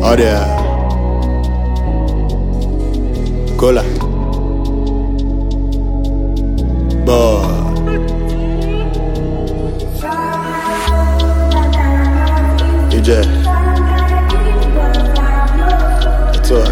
Oh yeah. Cola. Boy. DJ. That's all.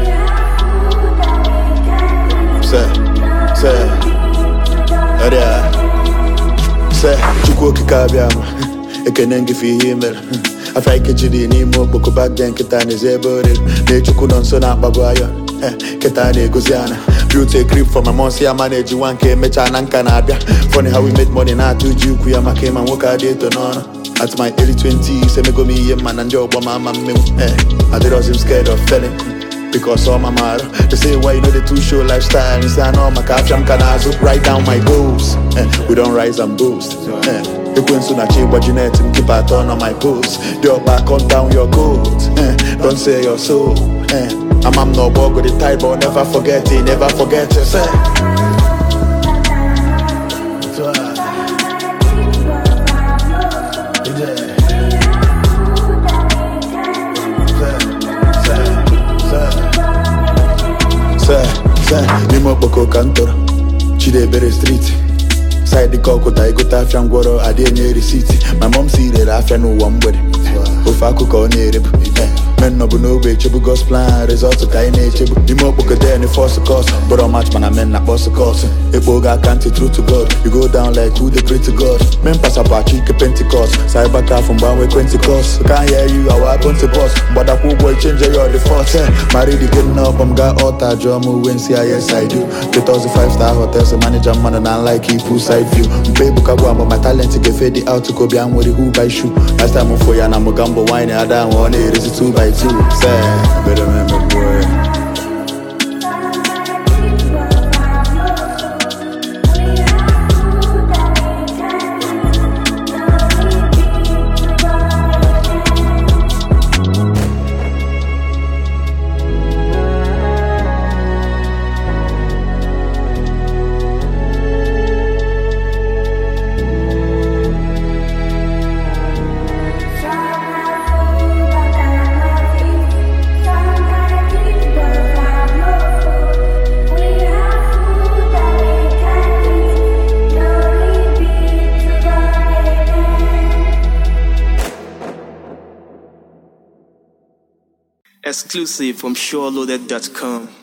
Say. Oh yeah. Say. Chukwu kikabiyama. Ekene ngi fi himel. After I catch you in more book back then, Ketani Zebor, Nature couldn't son up Baguayan, Ketani Guziana. Beauty grip for my months, I manage 1K, Mechan and Canada. Funny how we made money now to Juku, I came and work out it on. At my early 20s, I go me a man and job, Mama. I wasn't scared of failing. Because all my mother, they say why you know the two show lifestyle. Is I know my caption can also write down my goals. We don't rise and boost. You couldn't soon achieve what you need to keep a turn on my post. Your back on down your coat. Don't say your soul. I'm no bug with the type, but never forget it, never forget it. Say. Nimo Boko Cantor, Chidebere Street. Side the cocoa, I got a from Goro, I didn't near the city. My mom see that I no one with it. If I could call near it, men no way, Chibu Ghost plan, results of kind nature. Nimo Boko there, and force the cost. But how much man I men not boss the cost. If Boga can't true to God, you go down like who they pray to God. Men pass up a cheek Pentecost, cyber car from Banway Pentecost. Can't hear you, I want to boss. But that cool boy change your the force. Married getting up, I'm got all that drum when CIS I do. 2005-star hotels, the manager man and I like keep full side view. Baby Kawa, but my talent to get faded out to go beyond with the who by shoe. Last time I'm for you and I'm a gamble wine, I don't want it, it's a 2x2. Say, better remember boy. Exclusive from SureLoaded.com.